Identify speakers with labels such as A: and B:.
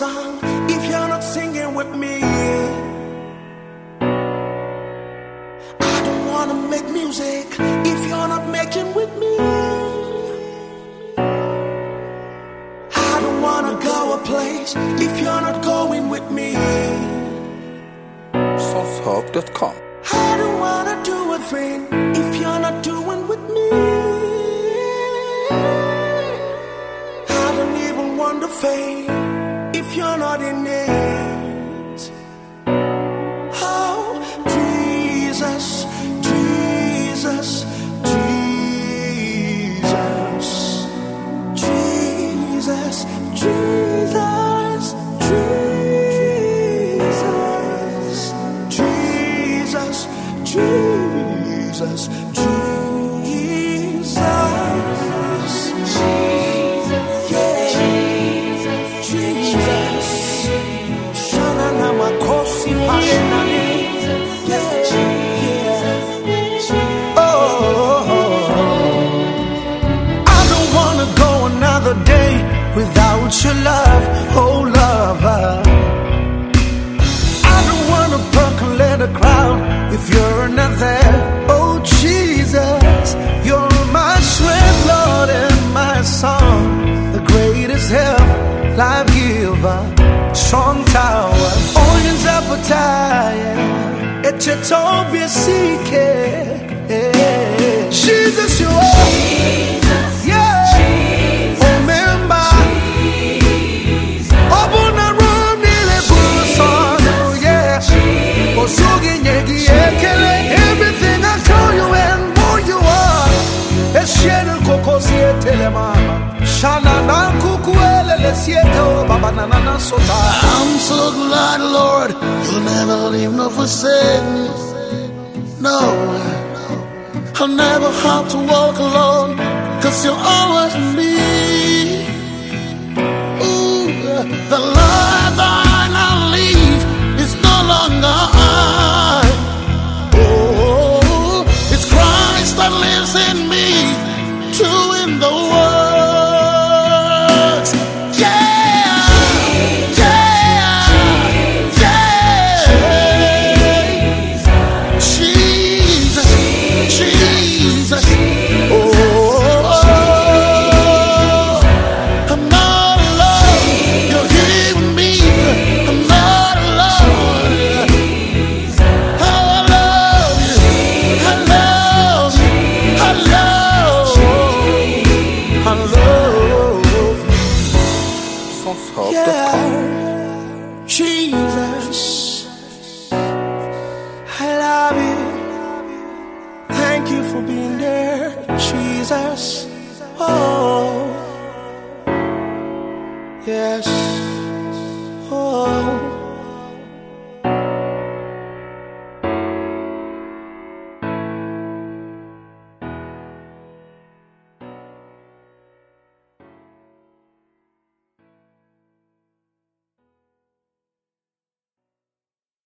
A: song if you're not singing with me. I don't wanna make music if you're not making with me. I don't wanna go a place if you're not going with me.
B: Sourcehope.com.
A: I don't wanna do a thing if you're not doing with me. I don't even want the fame if you're not in it. Oh, Jesus, Jesus, Jesus, Jesus, Jesus, Jesus, Jesus, Jesus, day without your love, oh lover. I don't wanna percolate a crowd if you're not there. Oh Jesus, you're my strength, Lord, and my song, the greatest help, life giver, strong tower. Onions appetite, it's a tobia seeker. Jesus, you are. Everything I tell you and more you are. I'm so glad, Lord, you'll never leave nor forsake me. No, I'll never have to walk alone, 'cause you're always with me. Ooh, the life I now live is no longer I. Oh, it's Christ that lives in me, doing the works. Yeah, yeah, yeah. Jesus, Jesus. Oh, I'm not alone. You're here with me. I'm not alone. How I love you. I love you. I love you. I love you.
B: Sourcehope.com.
A: Jesus, I love you. Thank you for being there, Jesus. Oh, yes.